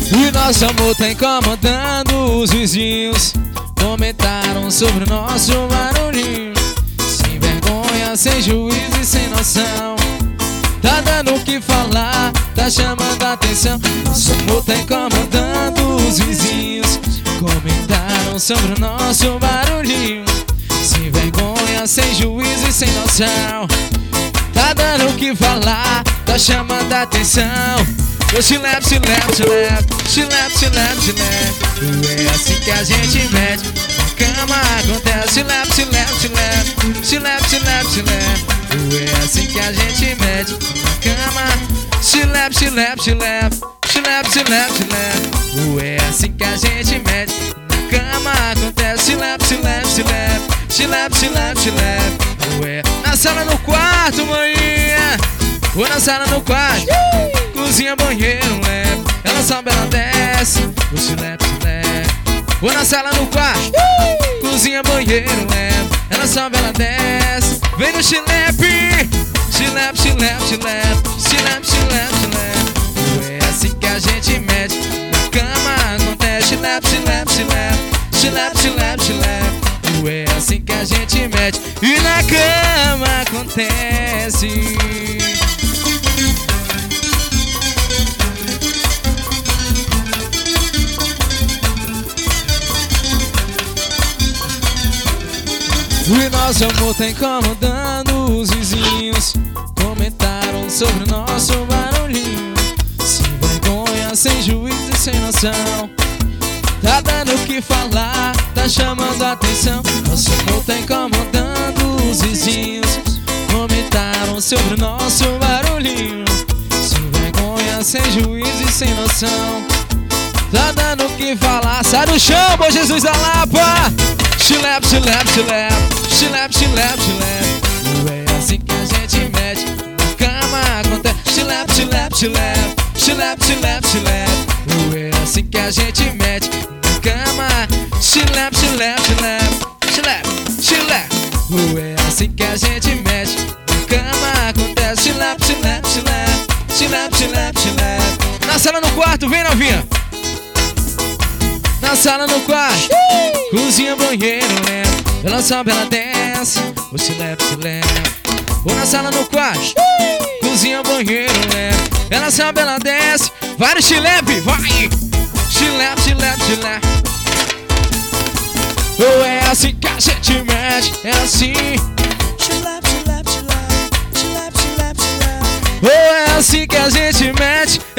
E nosso amor tá incomodando os vizinhos. Comentaram sobre o nosso barulhinho. Sem vergonha, sem juízo e sem noção. Tá dando o que falar, tá chamando a atenção. Nosso amor tá incomodando os vizinhos. Comentaram sobre o nosso barulhinho. Sem vergonha, sem juízo e sem noção. Tá dando o que falar, tá chamando a atenção. Eu chilep, chilep, chilep, chilep, chilep, chilep. É assim que a gente mete. Na cama acontece chilep, chilep, chilep, chilep, chilep, chilep. É assim que a gente mete. Na cama chilep, chilep, chilep, chilep, chilep, chilep. É assim que a gente mete. Na cama acontece chilep, chilep, chilep, chilep, chilep, chilep. Na sala, no quarto, manhã. Ou na sala, no quarto. Cozinha, banheiro, leve. Ela sobe, ela desce. O chilep, chilep. Ou na sala, no quarto. Cozinha, banheiro, leve. Ela sobe, ela desce. Vem no chilep. Chilep, chilep, chilep. Chilep, chilep, chilep. É assim que a gente mete. Na cama acontece chilep, chilep, chilep. Chilep, chilep, chilep. É assim que a gente mete. E na cama acontece. E nosso amor tá incomodando os vizinhos. Comentaram sobre o nosso barulhinho. Sem vergonha, sem juízo e sem noção. Tá dando o que falar, tá chamando a atenção. Nosso amor tá incomodando os vizinhos. Comentaram sobre o nosso barulhinho. Sem vergonha, sem juízo e sem noção. Tá dando o que falar. Sai do chão, bom Jesus da Lapa. Chilep, chilep, chilep. Chilep, chilep, chilep. É assim que a gente mete. Na cama acontece chilep, chilep, chilep. Chilep, chilep, chilep. É assim que a gente mete. Na cama chilep, chilep, chilep. Chilep, chilep. É assim que a gente mete. Na cama acontece chilep, chilep, chilep. Chilep, chilep, chilep. Na sala, no quarto, vem novinha. Na sala, no quarto. Cozinha, banheiro, né? Ela sobe, ela desce. O chilep, chilep. Ou na sala, no quarto. Cozinha, banheiro, né? Ela sobe, ela desce. Vai no chilep, vai. Chilep, chilep, chilep. Ou é assim que a gente mete. É assim. Chilep, chilep, chilep. Chilep, chilep, chilep. Ou é assim que a gente mete.